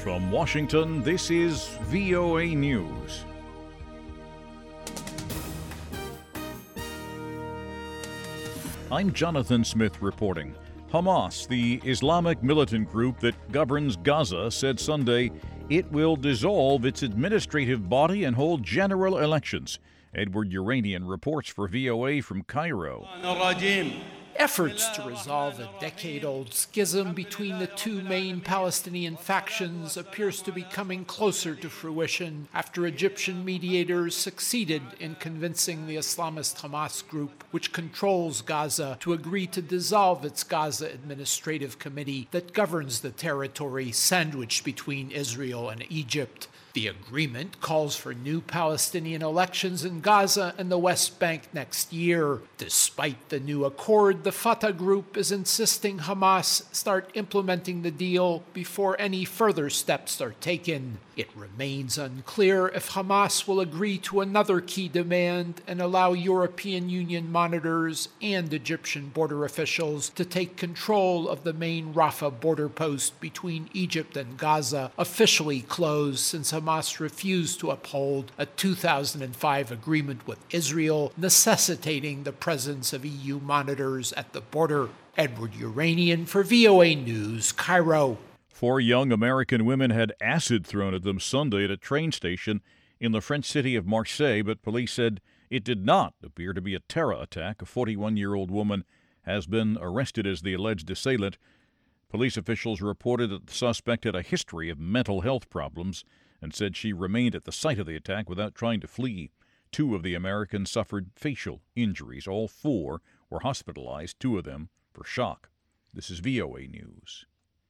From Washington, this is VOA News. I'm Jonathan Smith reporting. Hamas, the Islamic militant group that governs Gaza, said Sunday it will dissolve its administrative body and hold general elections. Edward Uranian reports for VOA from Cairo. Efforts to resolve a decade-old schism between the two main Palestinian factions appears to be coming closer to fruition after Egyptian mediators succeeded in convincing the Islamist Hamas group, which controls Gaza, to agree to dissolve its Gaza Administrative Committee that governs the territory sandwiched between Israel and Egypt. The agreement calls for new Palestinian elections in Gaza and the West Bank next year. Despite the new accord, the Fatah group is insisting Hamas start implementing the deal before any further steps are taken. It remains unclear if Hamas will agree to another key demand and allow European Union monitors and Egyptian border officials to take control of the main Rafah border post between Egypt and Gaza, officially closed since Hamas refused to uphold a 2005 agreement with Israel, necessitating the presence of EU monitors at the border. Edward Uranian for VOA News, Cairo. 4 young American women had acid thrown at them Sunday at a train station in the French city of Marseille, but police said it did not appear to be a terror attack. A 41-year-old woman has been arrested as the alleged assailant. Police officials reported that the suspect had a history of mental health problems and said she remained at the site of the attack without trying to flee. 2 of the Americans suffered facial injuries. All 4 were hospitalized, 2 of them for shock. This is VOA News.